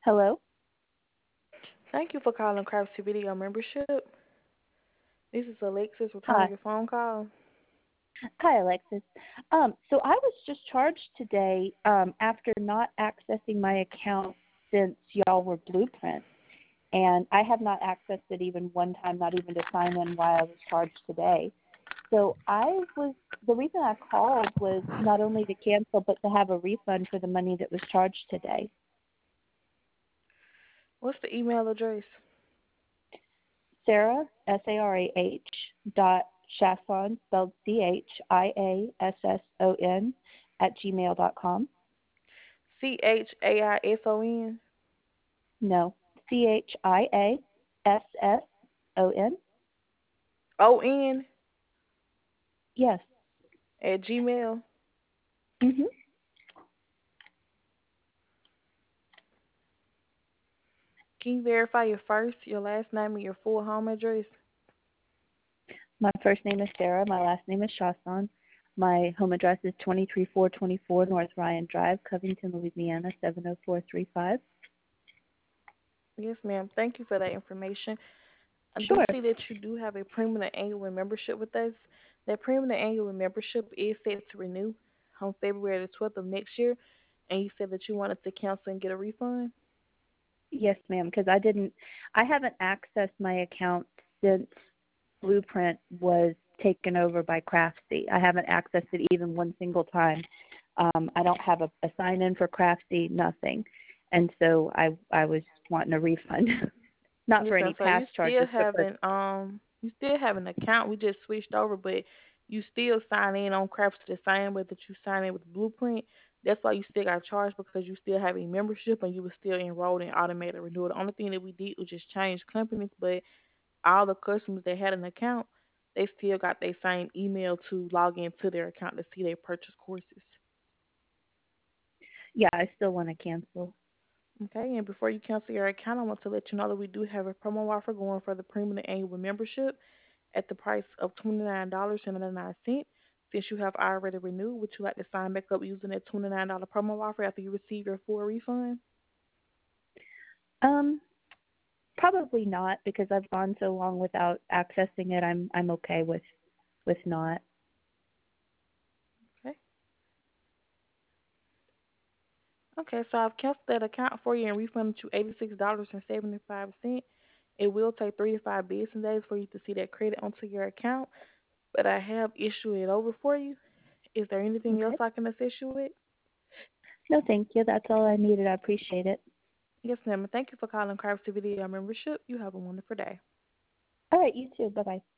Hello? Thank you for calling Craftsy Video Membership. This is Alexis returning Hi. your phone call. Hi, Alexis. So I was just charged today after not accessing my account since y'all were Blueprint. And I have not accessed it even one time, not even to sign in why I was charged today. So the reason I called was not only to cancel, but to have a refund for the money that was charged today. What's the email address? Sarah, SARAH, dot Chasson, spelled CHIASSON, @gmail.com. CHAISON? No, CHIASSON. ON Yes. at Gmail. Mhm. Can you verify your first, your last name, and your full home address? My first name is Sarah. My last name is Chasson. My home address is 23424 North Ryan Drive, Covington, Louisiana, 70435. Yes, ma'am. Thank you for that information. I do Sure. see that you do have a premium and annual membership with us. That premium and annual membership is set to renew on February the 12th of next year, and you said that you wanted to cancel and get a refund. Yes, ma'am, because I haven't accessed my account since Blueprint was taken over by Craftsy. I haven't accessed it even one single time. I don't have a sign in for Craftsy, nothing. And so I was wanting a refund. Not Yes, for ma'am. any So you past still charges, but have for an account. We just switched over, but you still sign in on Crafts the same way that you sign in with Blueprint. That's why you still got charged because you still have a membership and you were still enrolled in automated renewal. The only thing that we did was just change companies, but all the customers that had an account, they still got their same email to log into their account to see their purchase courses. yeah, I still want to cancel. Okay, and before you cancel your account, I want to let you know that we do have a promo offer going for the premium annual membership at the price of $29.99. Since you have already renewed, would you like to sign back up using that $29 promo offer after you receive your full refund? Um, Probably not because I've gone so long without accessing it. I'm okay with not. Okay. Okay, so I've canceled that account for you and refunded you $86.75. It will take 3 to 5 business days for you to see that credit onto your account, but I have issued it over for you. Is there anything else Okay. I can assist you with? No, thank you. That's all I needed. I appreciate it. Yes, ma'am. Thank you for calling Craftsy Video Membership. You have a wonderful day. All right, you too. Bye bye.